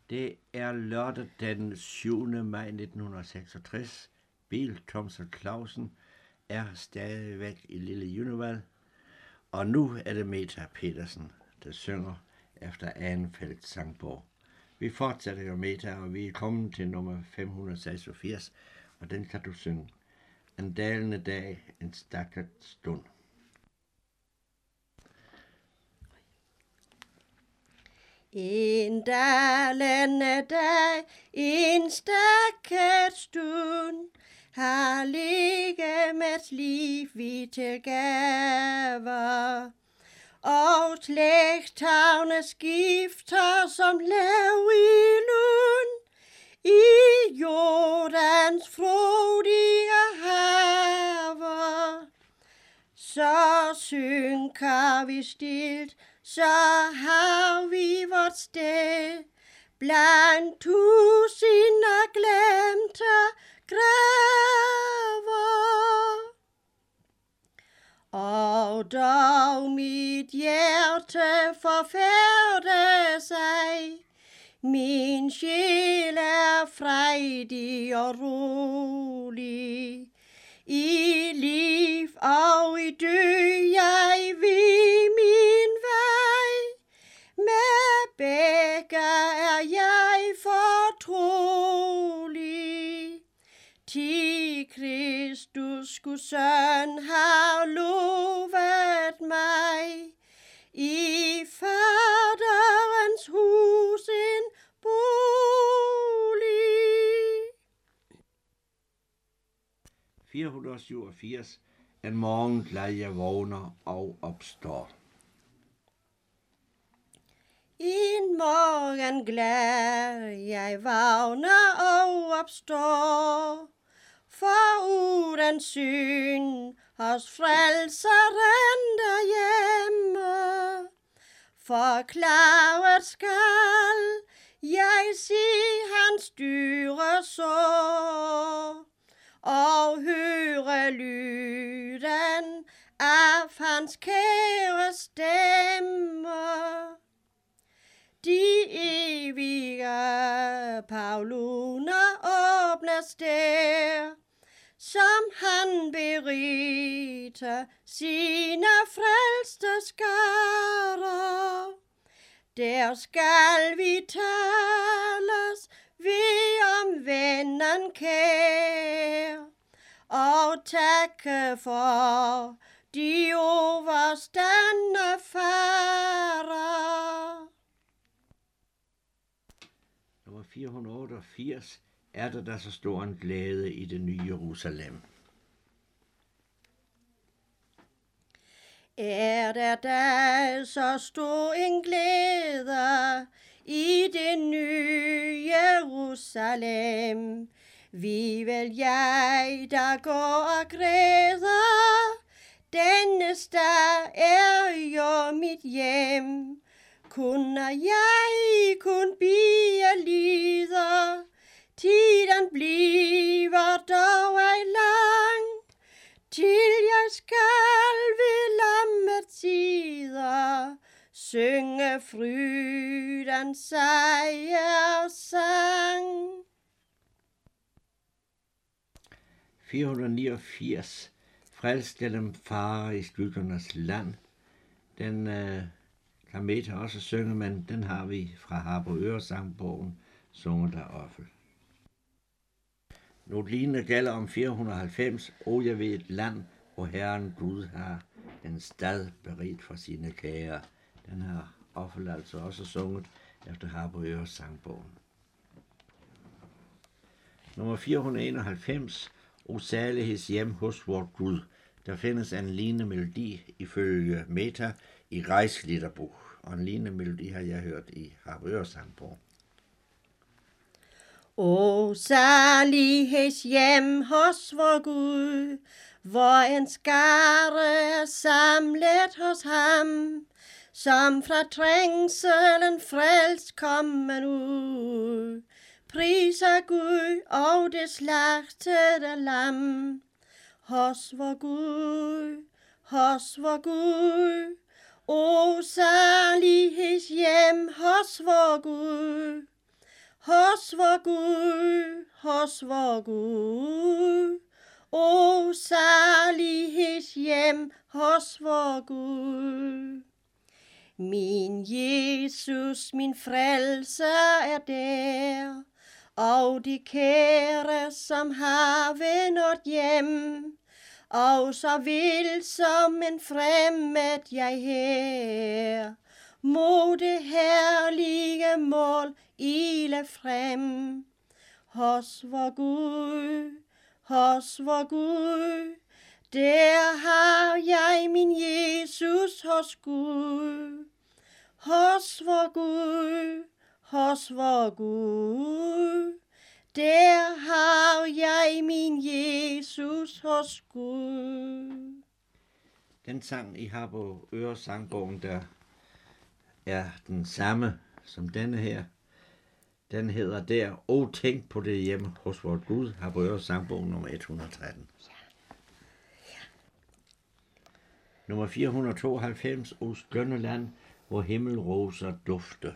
Det er lørdag den 7. maj 1966. Bill Thomsen Clausen er stadigvæk i Lille Junevald. Og nu er det Meta Petersen, der synger efter Anfeldt sangbog. Vi fortsætter jo Meta, og vi er kommet til nummer 586, og den kan du synge. En dalende dag, en stakket stund. En dalende dag, en stakket stund, har legemets liv vi tilgaver, og slægthavne skifter som lav i lund, i Jordans frodige haver. Så synker vi stilt, så har vi vort sted, blandt tusinder glemte graver. Og dog mit hjerte forfærder sig, min sjæl er frejdig og rolig. I liv og i død jeg ved min vej, med begge er jeg fortrolig. Ti Kristus Guds søn har lovet mig, i faderens hus en bolig. 487. En morgen glad jeg vågner og opstår. En morgen glad jeg vågner og opstår, for uden synd hos frelseren derhjemme. Forklaret skal jeg se hans dyre sår, og høre lyden af hans kære stemme. De evige pavluner åbnes der, som han berigte sine frelste skarer. Der skal vi tales ved om vennen kær, og takke for de overstande farer. Nummer 488. Er der så stor en glæde i det nye Jerusalem? Er der så stor en glæde i det nye Jerusalem? Vi vil jeg, der går og græder, denne sted er jo mit hjem. Kunne jeg kun blive lider, tiden bliver dog ej lang, til jeg skal ved lammets sider synge frydens sejrsang. 489. Frelst dem farer i skyggernes land. Den kan Meta også synge, men den har vi fra Harboøre sangbogen, sunget af Offel. Noget lignende gælder om 490. O jeg ved et land, hvor Herren Gud har en stad beredt for sine kære. Den har Offel altså også sunget efter Harboøre sangbogen. Nummer 491. O saligheds hjem hos vor Gud. Der findes en lignende melodi ifølge Meta i Reichsliederbuch, og en lignende melodi har jeg hørt i Harboøre sangbogen. O saligheds hjem hos vor Gud, hvor en skare er samlet hos ham, som fra trængselen frelst kommen ud. Priser Gud og det slagtede lam, hos vor Gud, hos vor Gud. O saligheds hjem hos vor Gud, hos vor Gud, hos vor Gud. O salighedshjem hos vor Gud. Min Jesus, min frelser er der, og de kære, som har vendt hjem, og så vil som en fremmed jeg her, må det herlige mål ile frem. Hos vor Gud, hos vor Gud, der har jeg min Jesus hos Gud. Hos vor Gud, hos vor Gud, der har jeg min Jesus hos Gud. Den sang, I har på Øresangbogen, der er den samme som denne her. Den hedder der, O tænk på det hjemme hos vor Gud, har på Øresangbogen nummer 113. Nummer 492, O skønne land, hvor himmelroser dufte.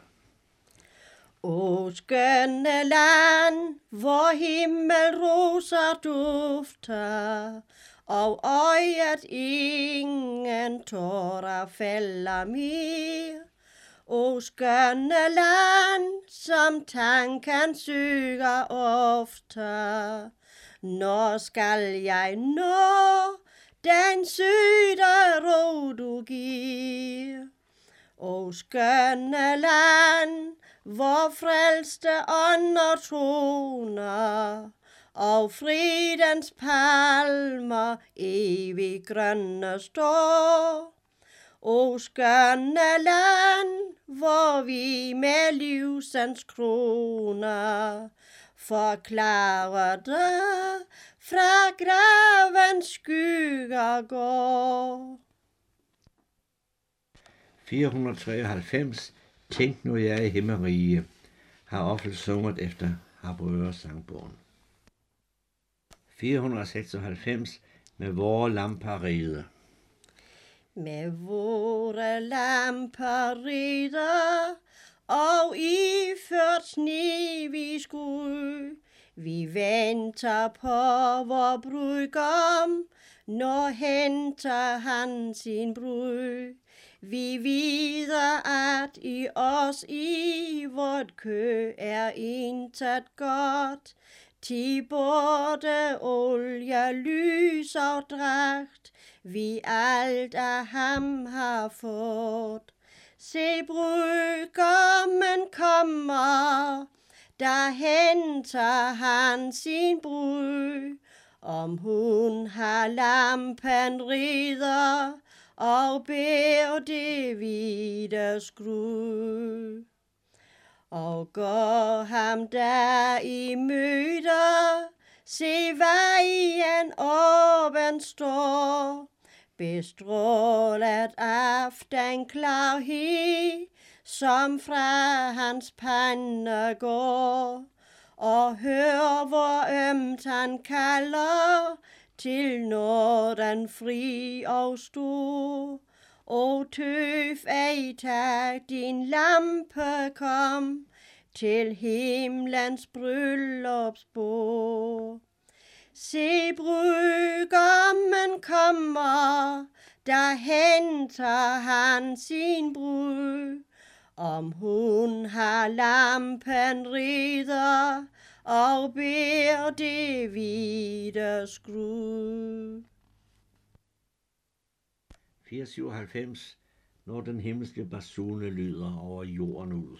O skønne land, hvor himmelroser dufter, og øjet ingen tårer falder mere. O skønne land, som tanken søger ofte, når skal jeg nå den søde ro du giver. O skønne land, hvor frelste ånder troner, og fridens palmer evig grønne står. O skønne land, hvor vi med livsens kroner forklarer dig fra gravens skygger går. 493, Tænk nu jeg i himmerige, har ofte sunget efter Harboøre sangbogen. 496, med vore lamper ride. Med vore lamper rider, og iført snevig skud, vi venter på vor brudgom, når henter han sin brud. Vi vider, at i os i vort kø er intet godt, til både olie, lys og dragt, vi alt af ham har fået. Se, brudgommen kommer, der henter han sin brud. Om hun har lampen rider, og bær det hvide skrud. Og går ham der i møde, se vejen åben står, bestrålet aftenklarhed, som fra hans pande går. Og hør, hvor ømt han kalder, til nåden fri og stor. O tøf ej, tag din lampe, kom til himlens bryllupsbord. Se, brudgommen kommer, der henter han sin brud. Om hun har lampen rider, og bær det hvide skrud. 497, når den himmelske basune lyder over jorden ud.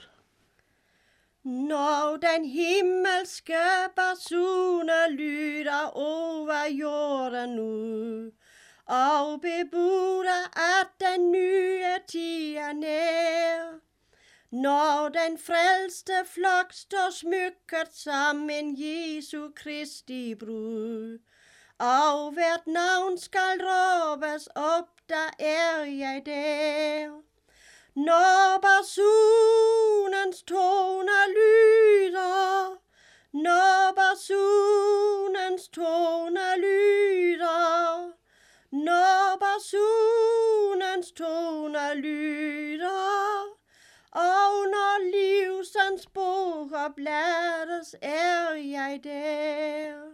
Når den himmelske basune lyder over jorden ud, og bebuder, at den nye tid er nær. Når den frelste flok står smykket som en Jesu Kristi brud, og hvert navn skal råbes op, der er jeg der. Når basunens toner lyder, når basunens toner lyder, når basunens toner lyder, og når livsens livsens bog oplades, er jeg der.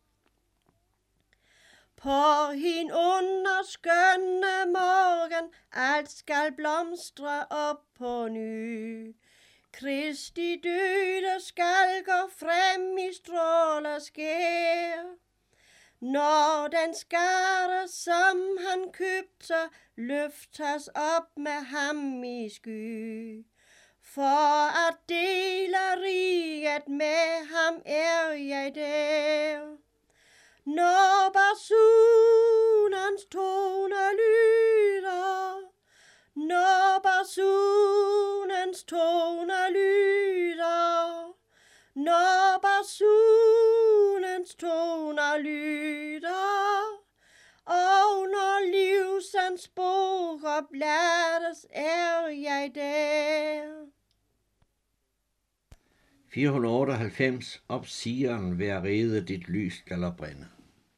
På hin underskønne morgen, alt skal blomstre op på ny. Kristi døde skal gå frem i stråler skær. Når den skare, som han købte, løftes op med ham i sky. For at dele riget med ham, er jeg der. Når basunens tone lyder, når basunens tone lyder, når basunens tone lyder, og når livsens bog oplades, er jeg der. 498. Op Sion, vær rede, dit lys skal opbrænde.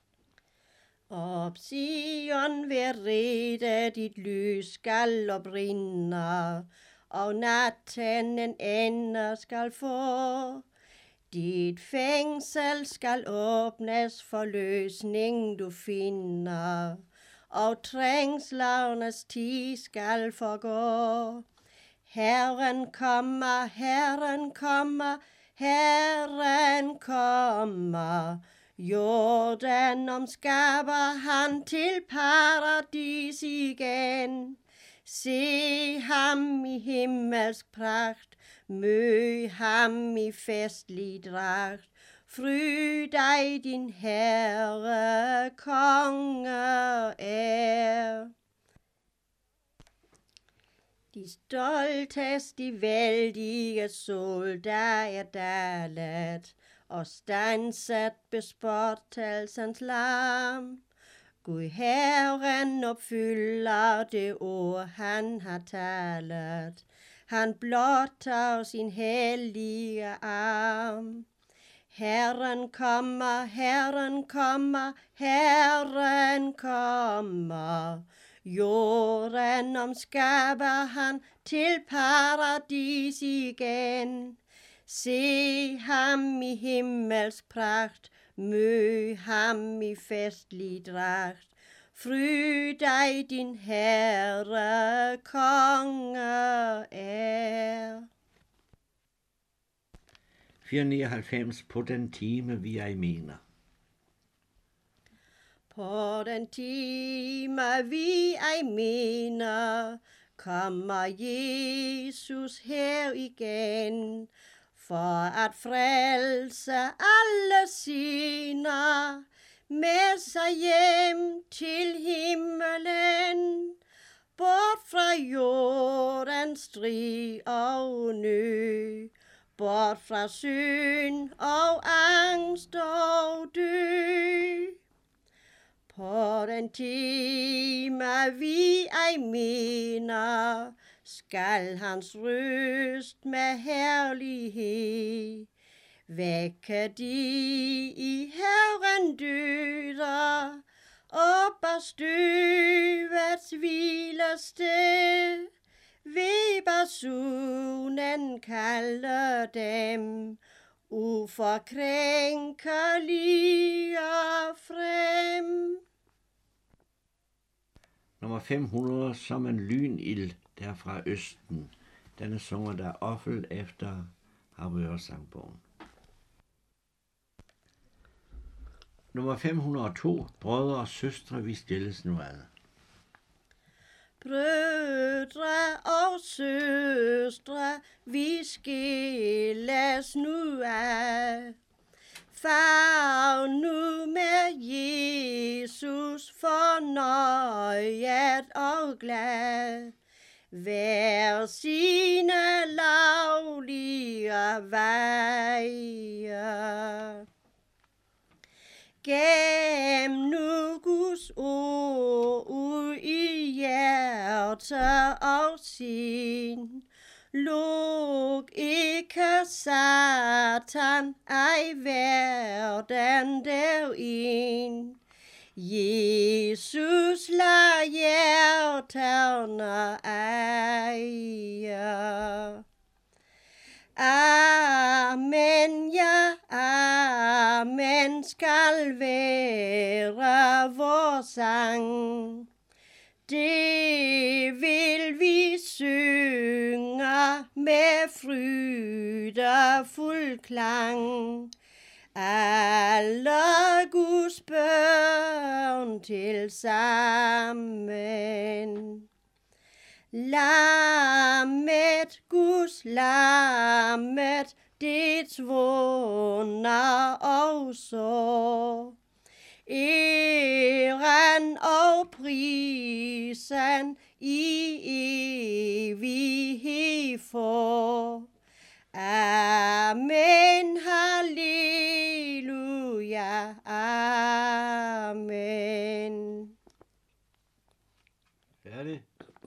Op Sion, vær rede, dit lys skal opbrænde, og natten en ende skal få. Dit fængsel skal åbnes, for løsning du finder, og trængslernes tid skal forgå. Herren kommer, Herren kommer, Herren kommer. Jorden omskaber han til paradis igen. Se ham i himmelsk pragt, mød ham i festlig dragt. Fryd dig, din Herre, konge er. De stoltes, de vældige sol, der er dalet, og standset bespotelsens larm. Gud Herren opfylder det ord, han har talet. Han blotter sin hellige arm. Herren kommer, Herren kommer, Herren kommer. Jorden omskaber han til paradis igen. Se ham i himmelsk pragt, mød ham i festlig dragt. Fryd dig, din Herre, konge er. 499. På den time, vi ej mener. På den time, vi ej mener, kommer Jesus her igen, for at frelse alle sine, med sig hjem til himmelen, bort fra jordens strid og nød, bort fra synd og angst og død. På den time, vi ej mener, skal hans røst med herlighed vække de i Herren døde, op af støvets hvilested. Ved basunen kalder dem uforkrænkelige frem. Nummer 500. Som en lynild der fra østen. Denne sunger der offel efter Harboøre-sangbogen. Nummer 502. Brødre og søstre, vi stilles nu ad. Brødre og søstre, vi skilles nu ad. Far nu med Jesus fornøjet og glad. Hver sine lovlige veje. Gem nu Guds ord ud i hjerte og sind. Luk ikke Satan ej verden derind. Jesus lad hjerterne eje. ja, amen skal være vor sang. Det vil vi synge med frydefuld klang. Alle Guds børn til sammen. Lammet, Guds lammet, dets vunder og så. Æren og prisen i evighed for. Amen, halleluja, amen. Færdig.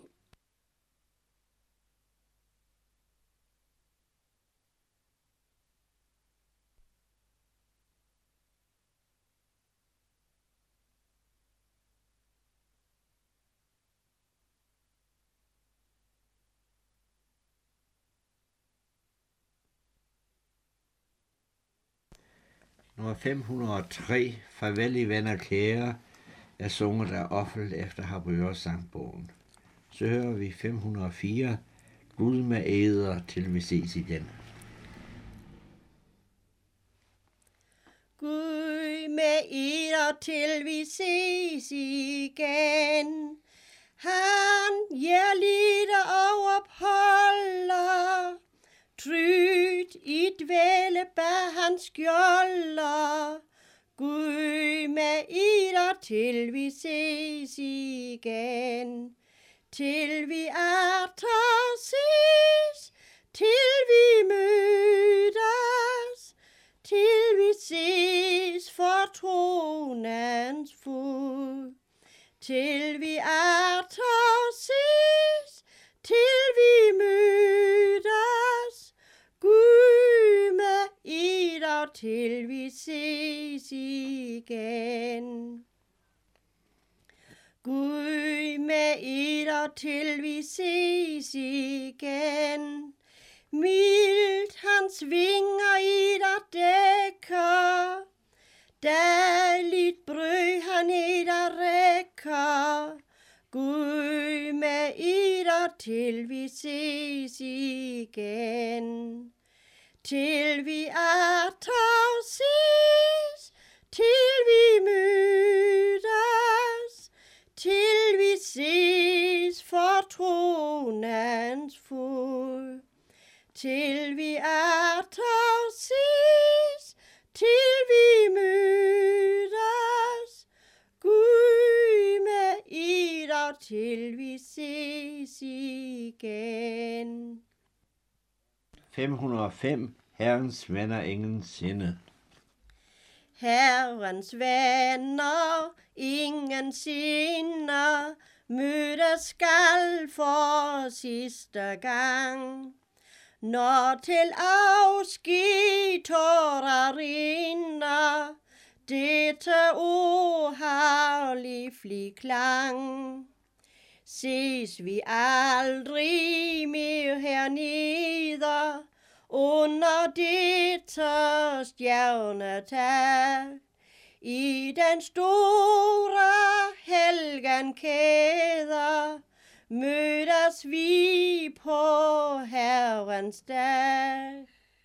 Nummer 503, Farvel I venner kære, er sunget af Offel efter Harboøre sangbogen. Så hører vi 504, Gud med æder til vi ses igen. Gud med æder til vi ses igen. Han lider og opholder, trygt i dvæle bag hans skjolder. Gud med eder til vi ses igen. Til vi atter ses, til vi mødes, til vi ses for tronens fod. Til vi atter ses, til vi mødes, Gud med eder til vi ses igen. Gud med eder til vi ses igen. Mildt hans vinger eder dækker, dejligt brød han eder rækker. Gud med eder til vi ses igen. Til vi atter ses, til vi mødes, til vi ses for tronens fod. Til vi atter ses, til vi mødes, Gud med eder til vi ses igen. 505, Herrens venner ingen sinde. Herrens venner ingen sinde, mødes skal for sidste gang. Når til afsked tårer rinder, dette ord har livlig klang. Ses vi aldrig mere hernede, under dette stjernetag, i den store helgenkæde, mødes vi på Herrens dag.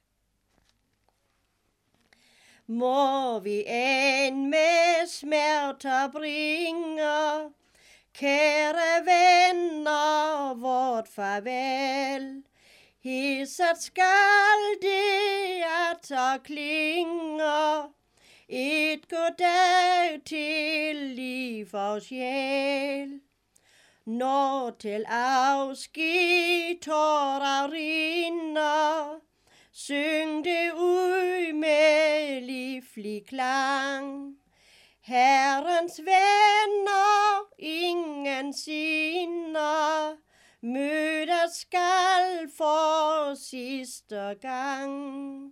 Må vi end med smerter bringe, kære venner, vort farvel. Hisset skal det atter klinge, et goddag til liv og sjæl. Når til afsked tårer rinder, syng det ud med livlig klang. Herrens venner ingen sinde, mødes skal for sidste gang.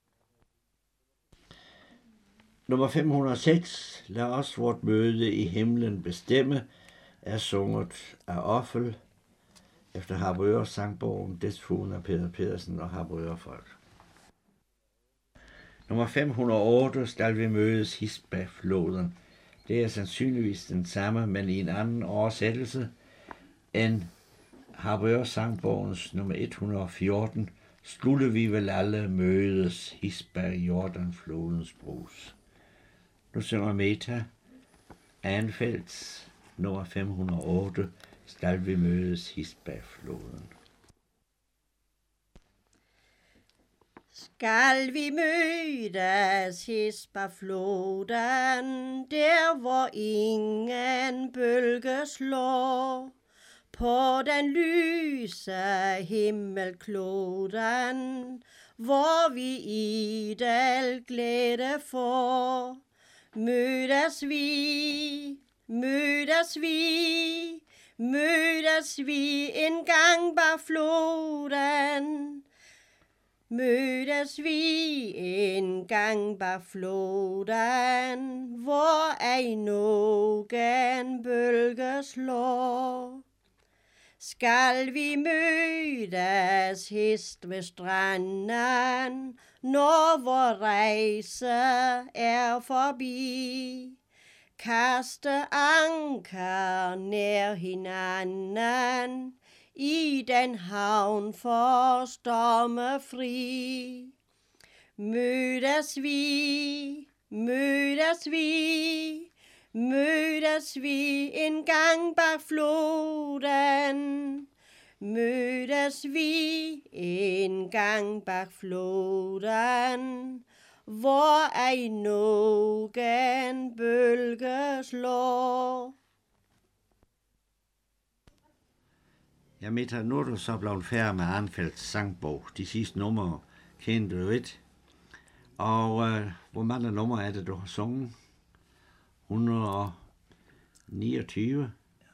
Nummer 506, Lad os vort møde i himlen bestemme, er sunget af Offel efter Harboøre sangbogen, desuden af Peter Pedersen og Harboøre folk. Nummer 508 skal vi mødes Hispa-floden. Det er sandsynligvis den samme, men i en anden oversættelse end Harboøre-sangbogens nummer 114, skulle vi vel alle mødes Hispa-Jordan-flodens brus. Nu synger Meta Anfelds nummer 508, skal vi mødes Hispa-floden. Skal vi mødes Hispa-floden, der hvor ingen bølge slår, på den lyse himmelkloden, hvor vi idel glæde får. Mødes vi en gang bag floden. Mødes vi en gang bag floden, hvor ej nogen bølge slår. Skal vi mødes hist ved stranden, når vor rejse er forbi. Kaste anker nær hinanden, i den havn for stormefri. Mødes vi en gang bag floden. Mødes vi en gang bag floden, hvor ej nogen bølge slår. Ja, Meta, nu er du så blevet færdig med Arnfelds sangbog. De sidste numre kendte du ikke. Og hvor mange numre er det, du har sunget? 129.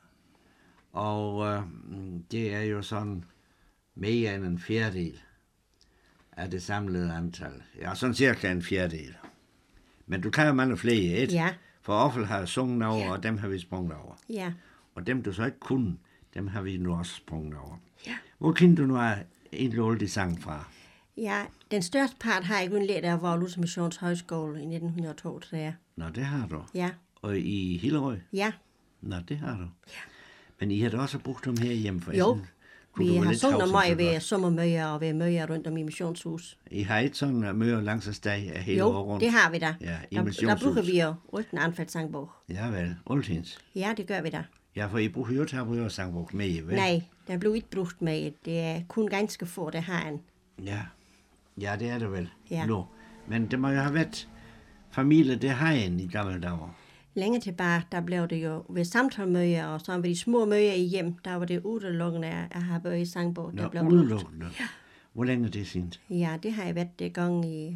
Og det er jo sådan mere end en fjerdedel af det samlede antal. Ja, sådan cirka en fjerdedel. Men du kan jo mange flere, ikke? Ja. For Offel har sunget over, og dem har vi sprunget over. Ja. Og dem, du så ikke kunne, dem har vi nu også sprunget over. Ja. Hvor kendte du nu en lålig sang fra? Ja, den største part har jeg kun lært af Vores Missions Højskole i 1932. Nå, det har du. Ja. Og i Hillerød? Ja. Nå, det har du. Ja. Men I har da også brugt dem her hjemme for Jo, vi har sunget meget ved sommermøder sommermøder og ved møder rundt om i missionshus. I har ikke sådan møder langs af steg af hele året Jo, rundt? det har vi da. Ja, i Der missionshus. bruger vi jo uden Arnfelds-sangbog. Ja vel, altins. Ja, det gør vi da. Ja, for I bruger jo til at bruge sangbog med, vel? Nej, der blev ikke brugt med. Det er kun ganske få, der har en. Ja, det er det vel. Ja. Nå. Men det må jo have været familie, det har en i gamle dage. Længe tilbage, der blev det jo ved samtalemøder, og så ved de små møder i hjem, der var det udelukkende at have bøger i sangbog, der blev brugt. Udelukkende. Ja. Hvor længe er det siden? Ja, det har jeg været det gang i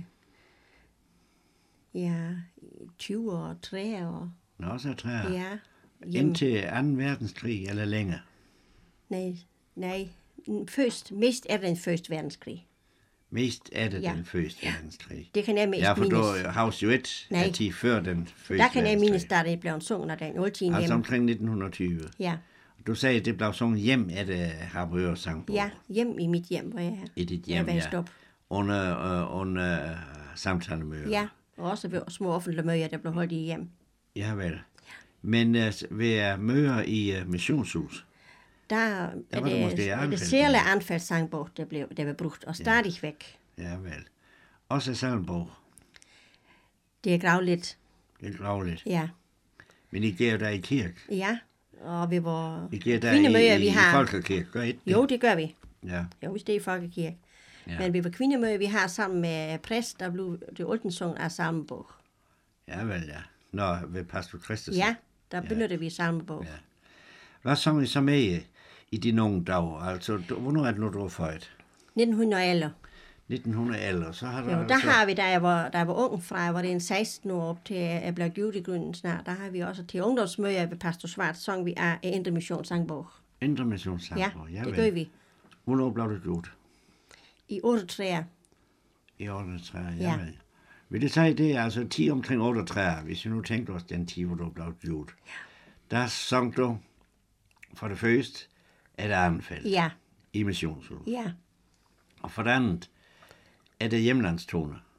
20 år, 3 år. Nå, så træer. Ja. Hjem. Indtil 2. verdenskrig, eller længere? Nej. Mest er det den første verdenskrig. Mest er det den første verdenskrig. Det kan jeg mest ja, for mindes. du har jo et af 10 før den første der kan jeg mindes, verdenskrig. da det blev sunget af den oldtiden Altså hjemme. omkring 1920. Ja. Du sagde, at det blev sunget hjem af det Harboøre sangbog. Ja, hjem i mit hjem, hvor jeg I dit hjem, jeg op. Under samtalemøder. Ja, og også ved små offentlige møder, der blev holdt i hjem. Ja vel. Ja. Men ved møder i missionshus, der er det særlige Arnfelds-sangbog, der var brugt, og stadigvæk. Ja vel. Også salmbog. Det er gravligt. Det er gravligt. Ja. Men I giver der i kirke? Ja, og vi var I giver der kvindemøder, vi har. I folkekirke, gør I det? Jo, det gør vi. Ja. Jo, hvis det er i folkekirke. Ja. Men vi var kvindemøder, vi har sammen med præst, der blev det oldensung af salmebog. Ja vel, ja. Nå, ved Pastor Christensen. Ja, der benytter vi salmebog. Ja. Hvad sang I så med i de nogle dage? Altså, hvornår er det nu, du var født? 1911. 1911, så har du... Jo, der har vi, da jeg var ung fra, jeg var det en 16 år op til, jeg blev givet i grunden snart, der har vi også til ungdomsmøder ved Pastor Svart, sang vi af Indre Mission sangbog. Indre Mission sangbog, ja, det gør vi. Hvornår blev det gjort? I 38. I 38, ja. Vil det sige, det er altså 10 omkring 38, hvis vi nu tænker os den 10, hvor du blev gjort. Ja. Der sang du for det første er det Arnfeld. Ja. I missionshuset. Ja. Og for det andet er det hjemlandstoner.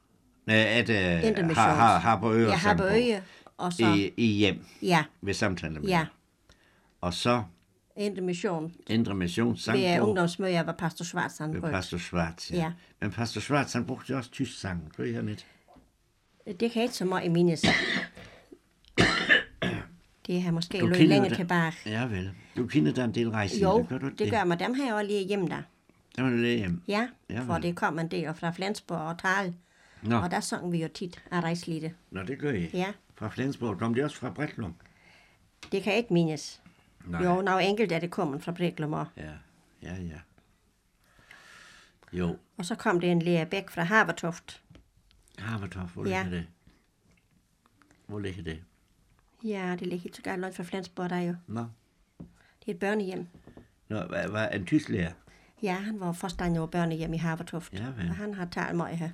Indre Mission. Har på Øje Ja, og har på sangbog. Øje, og så... I hjem Ja, ved samtale med ja. dem. Og så Indre Mission. Indre Mission Ved sangbog ungdomsmøder, hvor pastor Schwarz han ved brugte. Pastor Schwarz. Ja. Ja. Men Pastor Schwarz, han brugte jo også tysk sang. Gør I han ikke? Det kan jeg ikke så meget i mindes. Det har måske Du løbet kender længe det. tilbage. Ja vel. Du kender der en del rejse. Jo, Gør du ikke det gør man. Dem har jeg også lige hjemme der. Der var det lige hjem. Ja, Ja, for vel. det kom en del fra Flensborg og Tal. Nå, Og der sang vi jo tit af rejslite. Nå, det gør I. Ja, Fra Flensborg. Kom de også fra Bretlum? det kan jeg ikke mindes. Nej. Jo, når enkelt er det kommet fra Breklum også. Ja. Jo, Og så kom det en lærer Bæk fra Havertoft. Havertoft, hvor Ja. ligger det? Hvor ligger det? Ja, det ligger ikke så galt langt fra Flensborg, der er jo. Nå, Det er et børnehjem. Nå var en tysk lærer? Ja, han var forstander over børnehjem i Havertoft. Ja, vel. Og han har talt meget her.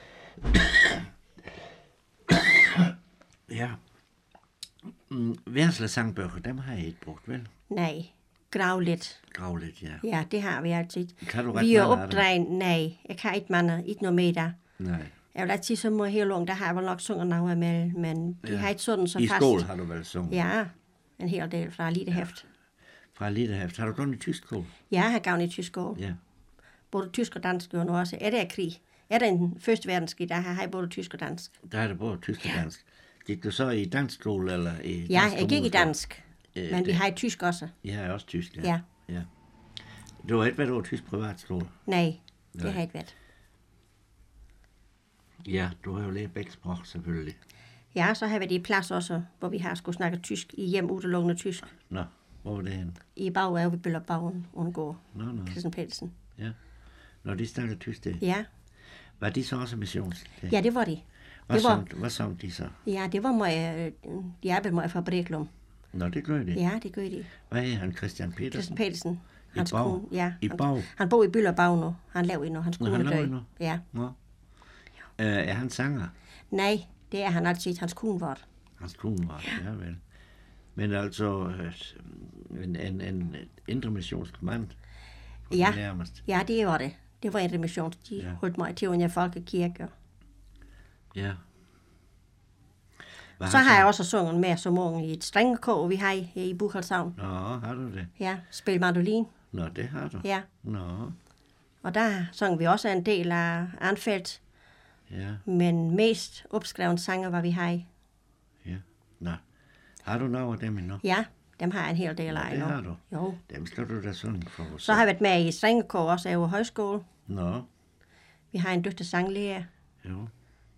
Ja. Værsle sangbøger, dem har jeg ikke brugt, vel? Nej, grav lidt. Grav lidt, ja. Ja, det har vi altid. Kan du ret Vi er mange af dem? opdrejet, nej, jeg kan ikke mange, ikke noget med der. Nej. Jeg vil altid så meget helt ung, der har jeg vel nok sunget noget af med, men de Ja. har ikke sådan så I fast. skole har du vel sunget? Ja, en hel del fra Lidehæft. Fra Lidehæft. Har du gået i tysk skole? Ja, jeg har gavnet i tysk skole. Ja. Både tysk og dansk jo nu også. Er det krig? Er det en første verdenskrig, der har jeg både tysk og dansk? Der er det både tysk og dansk. Gik du så i dansk skole, eller i Ja, dansk jeg gik i kommuneskole? dansk, men vi har i tysk også. Jeg er også tysk, Ja. ja. Du har ikke været over tysk privatskole? Nej, det Nej. har jeg ikke været. Ja, du har jo lært begge sprog, selvfølgelig. Ja, så har jeg været i plads også, hvor vi har skulle snakke tysk i hjem udelukkende tysk. Nå, hvor var det henne? I bag af ved Bøllerbagen, undgå Nå. Christian Petersen. Ja. Når de snakkede tysk, det. Ja. Var de så også missions? Ja, det var de. Hvad sang de så? Ja, det var mig, de arbejdede mig fra Breklum. Nå, det gør de. Ja, det gør de. Hvad er han, Christian Petersen? Christian Petersen. Hans Bag? kone, ja. I Bag? Han bor i Bøllerbag nu. Han lever endnu. Hans Nå, kone han er lever død. endnu? Ja. Nå. Er han sanger? Nej, det er han altid. Hans kone var det. Hans kone var, ja vel. Men altså, en indre missionsk mand. Ja. Nærmest. Ja, det var det. Det var en mission. De Ja. holdt mig til under folkekirke. Ja. Så har jeg også sunget med som ung i et strengekår, vi har i Bukhalshavn. Nå, har du det? Ja, spil mandolin. Nå, det har du. Ja, Nå, og der sang vi også en del af Anfeldt, ja, men mest opskrevet sanger var vi har i. ja. Nå, har du noget af dem endnu? Ja, dem har jeg en hel del af det nu. har du. Jo. Dem skal du da synge for os. Så har jeg været med i strengekår også over højskole. Nå, Vi har en dygtig sanglærer. jo.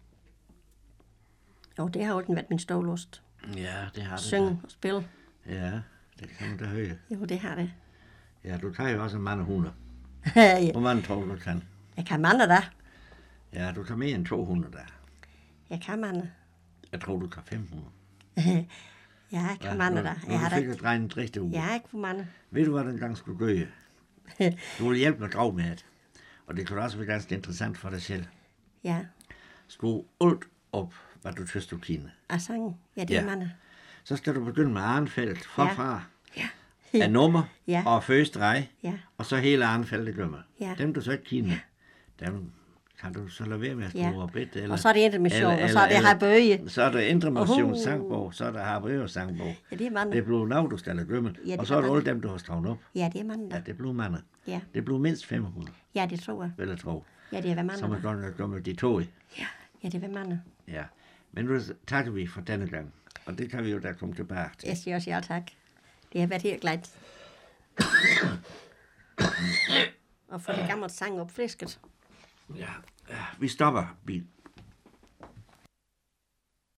Jo, det har jo været min stålust. Ja, det har du Synge og spille. da. Ja, det kan du da høre. Jo, det har det. Ja, du tager jo også mange hundrede. jeg Hvor mange tror du kan? kan mange der. Ja, du kan mere end 200 der. Jeg kan mange. Jeg tror, du kan 500. Ja, jeg kan mange der. Jeg har Nu fik da. jeg regnet rigtig ud. Jeg har ikke for mange. Ved du, hvad den gang skulle gøre? Du vil hjælpe med at grave med det. Og det kan også være ganske interessant for dig selv. Ja, Skru alt op, hvad du synes, du kender. og sang. Ja, det er Ja. mange. Så skal du begynde med Arnfeldt forfra. Ja. Af nummer Ja. og første rej. Ja. Og så hele Arnfeldt gømmer. Ja. Dem, du så ikke kender, dem kan du så lade være med at skrue Ja. op lidt. Eller, Og så er det Indre Mission, og så er det eller- Harbøge. Så er der Indre Missions sangbog, så er der Harbøge sangbog. Ja, det er mange. Det blev lavet, du skal lade gømme. Ja, det og så er er det mange. alle dem, du har skrevet op. Ja, det er mange Ja, der. det blev mange. Ja. Det blev mindst 500, Ja, det tror jeg. vil jeg tro. Ja, det er mange Så man der. godt gømme de to i. Ja, det er mange. Ja. Men nu takker vi for denne gang. Og det kan vi jo da komme tilbage til. Jeg siger også ja tak. Det har været helt glad. Og få det gamle sang opfrisket. Ja. Vi stopper, Bil.